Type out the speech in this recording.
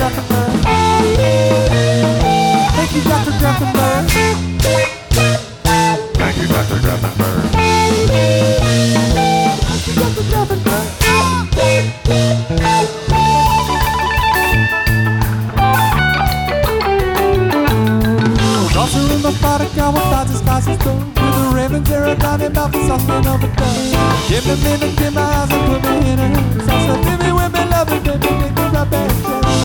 Druckenberg. Thank you, Dr. Druckenberg. Thank you, Dr. Druckenberg. Thank you, Dr. Druckenberg. Also in my vodka with thoughts as fast as though with the ravens there are down in Belfast, something of a dove. Give me minutes in my eyes and put me in a head. So give me with me, love it, baby, make me rub it.